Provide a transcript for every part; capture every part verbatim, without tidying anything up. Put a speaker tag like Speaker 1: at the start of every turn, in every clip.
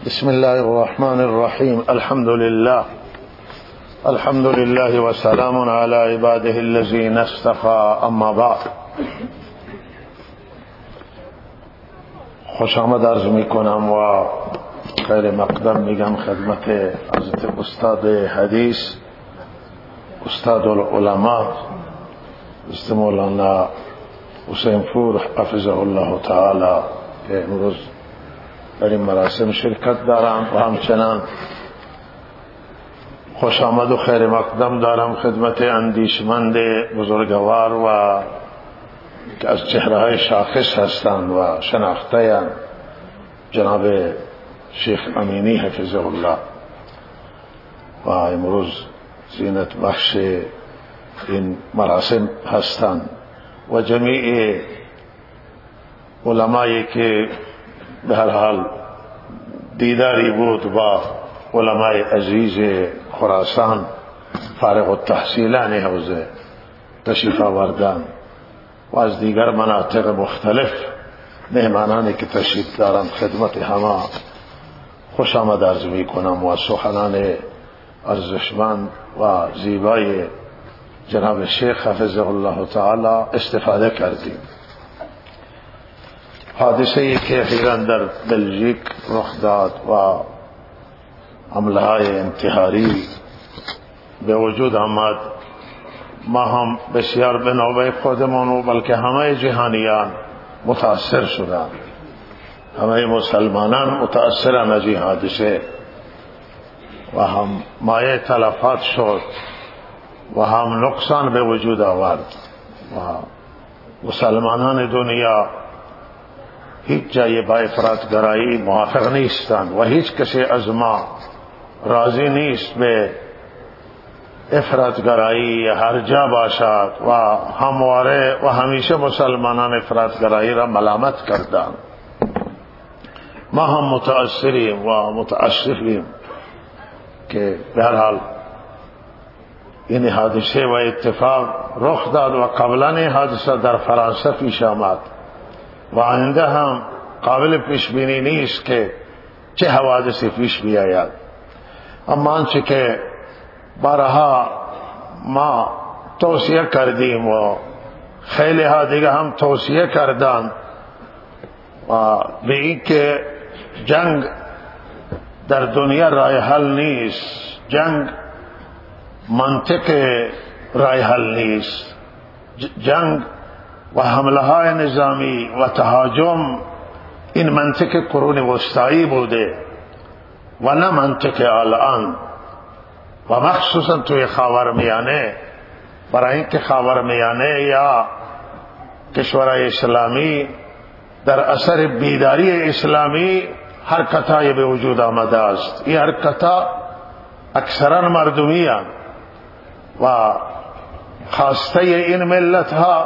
Speaker 1: بسم الله الرحمن الرحيم. الحمد لله الحمد لله وسلام على عباده الذين اصطفى. اما بعد، خوش آمد عرض می کنم و خیر مقدم میگم خدمت حضرت استاد حدیث، استاد العلماء حضرت مولانا حسین پور حفظه الله تعالی که امروز در این مراسم شرکت دارم، و همچنان خوش آمد و خیر مقدم دارم خدمت اندیشمند بزرگوار و که از چهره‌های شاخص هستند و شناخته جناب شیخ امینی حفظه الله، و امروز زینت بخش این مراسم هستند، و جمیع علمایی که به هر حال دیداری بود با علمای عزیز خراسان فارغ التحصیلان حوزه تشریف آوردن، و از دیگر مناطق مختلف مهمانانی که تشریف دارند خدمت همه خوش آمد عرض می کنم و سخنان ارزشمند و زیبای جناب شیخ حفظه الله تعالی استفاده کردیم. حادثه ای که اخیراً در بلژیک رخ داد و حمله های انتحاری به وجود آمد، ما هم بسیار به نوبه خودمان و بلکه همه جهانیان متاثر شدند، همه مسلمانان متاثرند از این حادثه و هم مایه تلفات شد و هم نقصان به وجود آورد، و مسلمانان دنیا هیچ جای با افراطگرایی موافق نیستند و هیچ کسی از ما راضی نیست به افراطگرایی هر جا باشد، و همواره و همیشه مسلمانان افراطگرایی را ملامت کردند. ما هم متأثریم و متأسفیم که به هر حال این حادثه و اتفاق رخ داد و قبلا این حادثه در فرانسه پیش آمد و آینده هم قابل پیش بینی نیست که چه حوادثی پیش بیاید. اما آنچه که بارها ما توصیه کردیم و خیلی ها دیگه هم توصیه کردند و به این که جنگ در دنیا راه حل نیست، جنگ منطق راه حل نیست، جنگ و حمله های نظامی و تهاجم این منطق قرون وسطایی بوده و نه منطق الان، و مخصوصا توی خاورمیانه، برای اینکه خاورمیانه یا کشورهای اسلامی در اثر بیداری اسلامی حرکت‌های به وجود آمده است. این حرکت‌ها اکثرا مردمی هستند و خواسته این ملت ها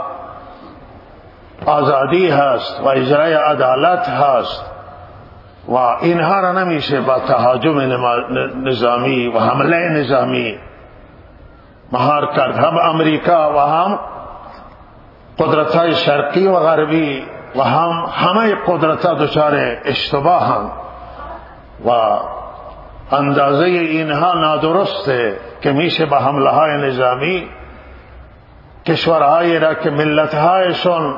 Speaker 1: آزادی هست و اجرای عدالت هست، و اینها را نمیشه با تهاجم نظامی و حمله نظامی مهار کرد. هم امریکا و هم قدرت‌های شرقی و غربی و هم همه قدرت‌ها دچار اشتباه هم، و اندازه اینها نادرسته که میشه با حمله های نظامی کشورهایی را که ملت‌هایشون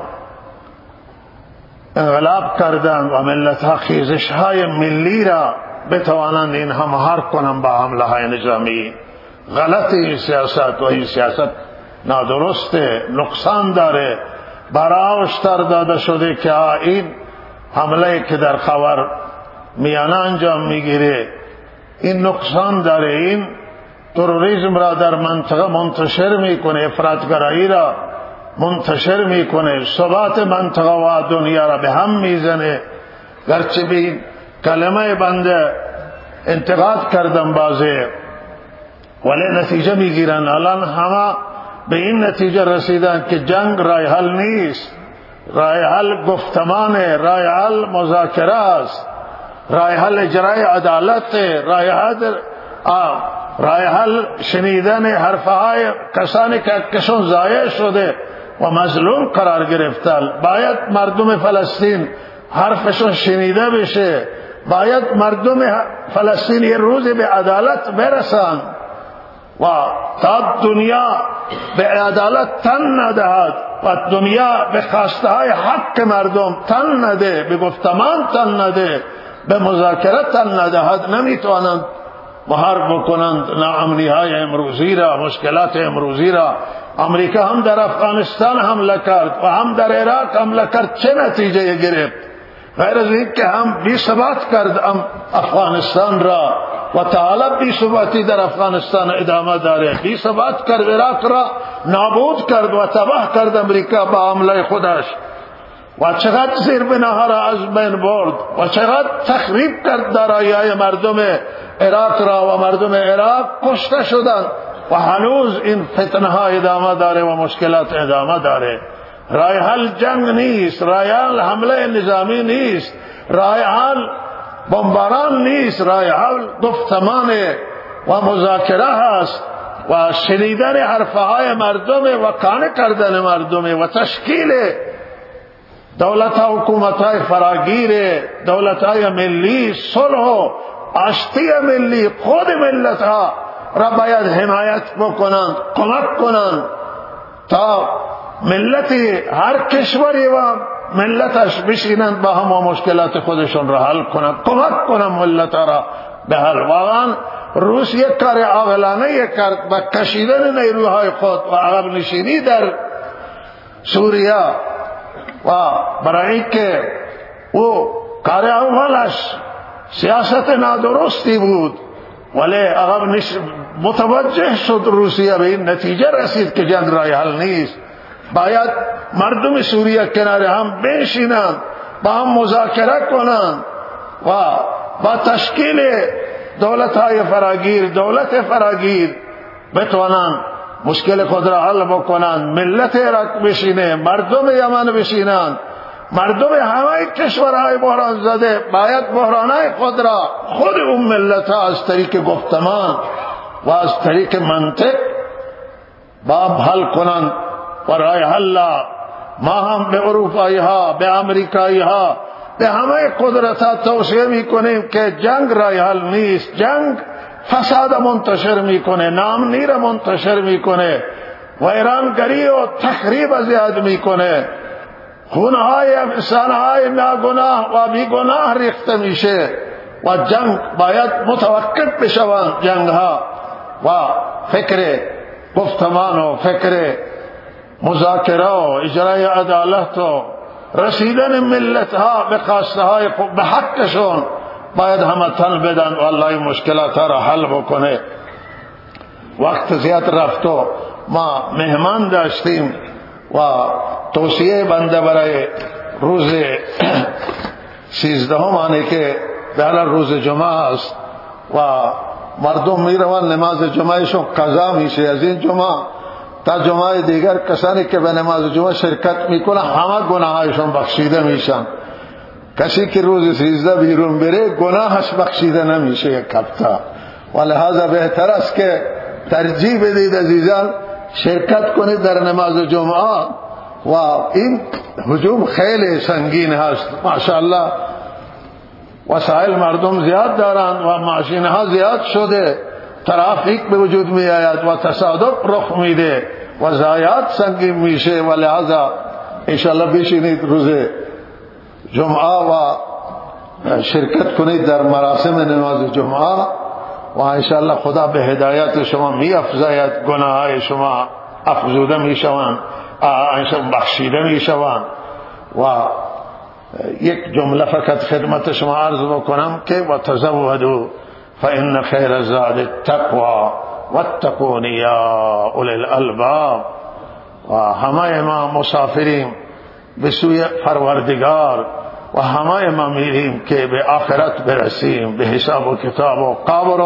Speaker 1: انقلاب کردند و ملت‌ها خیزش‌های ملی را بتوانند اینها مهار کنند با حمله های نظامی. غلط این سیاست و این سیاست نادرسته، نقصان داره. برای هشدار داده شده که این حمله که در خاور میانه انجام میگیره این نقصان داره، این تروریسم را در منطقه منتشر میکنه، افراطگرایی را منتشر میکنه، ثبات منطقه و دنیا را به هم میزنه. گرچه به کلمه بنده انتقاد کردم بازه، ولی نتیجه میگیرن. الان همه به این نتیجه رسیدن که جنگ راه حل نیست، راه حل گفتمان، راه حل مذاکره است، راه حل اجرای عدالت، راه حل راه حل شنیدن حرفهای کسانی که کشون ضایع شده و مظلوم قرار گرفتن. باید مردم فلسطین حرفشون شنیده بشه باید مردم فلسطین یه روز به عدالت برسند و تا دنیا به عدالت تن ندهد و دنیا به خواسته های حق مردم تن نده، به گفتمان تن نده، به مذاکرات تن ندهد، نمیتوانند محارب بکنند ناامنی های امروزی را، مشکلات امروزی را. امریکا هم در افغانستان حمله کرد و هم در عراق حمله کرد، چه نتیجه گرفت؟ غیر از این که هم بی ثبات کرد افغانستان را و تعالی بی ثباتی در افغانستان ادامه داره. بی ثبات کرد عراق را، نابود کرد و تباه کرد امریکا با حمله خودش و چقدر زیر بناها را از بین برد و چقدر تخریب کرد دارایی‌های مردم عراق را و مردم عراق کشته شدند و هنوز این فتنه ها ادامه داره و مشکلات ادامه داره. راه حل جنگ نیست، راه حل حمله نظامی نیست، راه حل بمباران نیست، راه حل گفتمان و مذاکره هست و شنیدن حرفهای مردم و قانع کردن مردم و تشکیل دولت ها حکومت های فراگیر، دولت های ملی، صلح و آشتی ملی. خود ملت ها را باید حمایت بکنند، کمک کنند تا ملتی هر کشوری و ملتش بشینند با هم و مشکلات خودشون را حل کنند، کمک کنند ملت را به حل. واقعا روسیه کار عاقلانه کرد با کشیدن نیروهای خود و عقب نشینی در سوریه و برای اینکه او کار اولش سیاست نادرستی بود ولی عقب متوجه شد روسیه به این نتیجه رسید که جنگ راه حل نیست. باید مردم سوریه کنار هم بنشینند، با هم مذاکره کنند و با تشکیل دولت های فراگیر، دولت فراگیر بتوانند مشکل خود را حل بکنند. ملت عراق بشینه، مردم یمن بشینند، مردم همه کشورهای بحران زده باید بحرانهای خود را خود اون ملت ها از طریق گفتمان و از طریق منطق با حل کنند و راه حل. ما هم به اروپایی ها، به امریکایی ها، به همه قدرت ها توصیه میکنیم که جنگ راه حل نیست. جنگ فساد منتشر میکنه، ناامنی را منتشر میکنه و ایرانگری و تخریب زیاد میکنه، خونهای انسانهای ناگناه و بیگناه ریخته میشه و جنگ باید متوقف بشوند جنگ ها و فکر گفتمان و فکر مذاکره و اجرای عدالت و رسیدن ملت ها به خواسته های به حقشون باید همه تن بدن و الله مشکلات ها را حل بکنه. وقت زیاد رفت و ما مهمان داشتیم و توصیه بنده برای روز سیزدهم آنه که در روز جمعه است و مردم میروند نماز جمعهشون قضا میشه از این جمعه تا جمعه دیگر. کسانی که به نماز جمعه شرکت میکنه همه گناهایشون بخشیده میشن. کسی که روز سیزده بیرون بره گناهش بخشیده نمیشه یک هفته و لحاظا بهتر است که ترجیح بدید عزیزان شرکت کنید در نماز جمعه و این هجوم خیلی سنگین هست. ماشاءالله وسایل مردم زیاد دارند و ماشین ها زیاد شده، ترافیک به وجود می آید و تصادف رخ میده و ضایعات سنگین میشه و لحاظا انشاءالله بشینید روز جمعه و شرکت کنید در مراسم نماز جمعه و انشاءالله خدا به هدایت شما می افزاید، گناههای شما افزوده می شوند، انشاءالله بخشیده می شوند. و یک جمله فقط خدمت شما عرض بکنم که و تزودوا فإن خیر الزاد التقوى واتقون یا اولی الالباب. و همه ما مسافریم به سوی پروردگار و همه ما میریم که به آخرت برسیم، به حساب و کتاب و قبر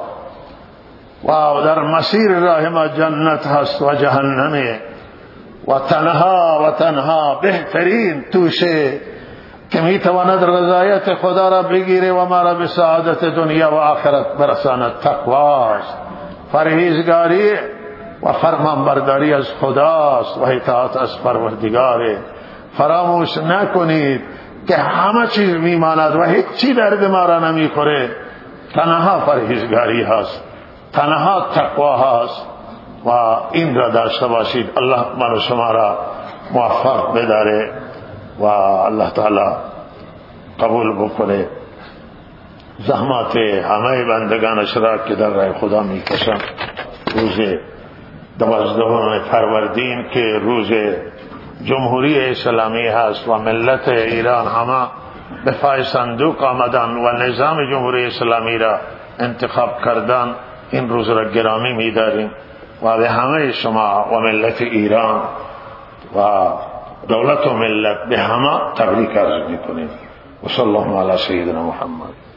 Speaker 1: و در مسیر راه ما جنت هست و جهنمه و تنها و تنها بهترین توشه که میتواند رضایت خدا را بگیره و ما را به سعادت دنیا و آخرت برساند تقواست، پرهیزگاری و فرمانبرداری از خداست و اطاعت از پروردگار. فراموش نکنید که همه چیز میماند و هیچ چی درد ما را نمیخوره، تنها پرهیزگاری هست، تنها تقوا هست و این را داشته باشید. الله من و شما را موفق بداره و الله تعالی قبول بکنه زحمات همه بندگانش را که در راه خدا میکشند. روز دوازدهم فروردین که روز جمهوری اسلامی هست و ملت ایران همه به پای صندوق آمدن و نظام جمهوری اسلامی را انتخاب کردن، این روز را گرامی می‌داریم و به همه شما و ملت ایران و دولت و ملت به همه تبریک عرض می‌کنیم. و صلی الله علی سیدنا محمد.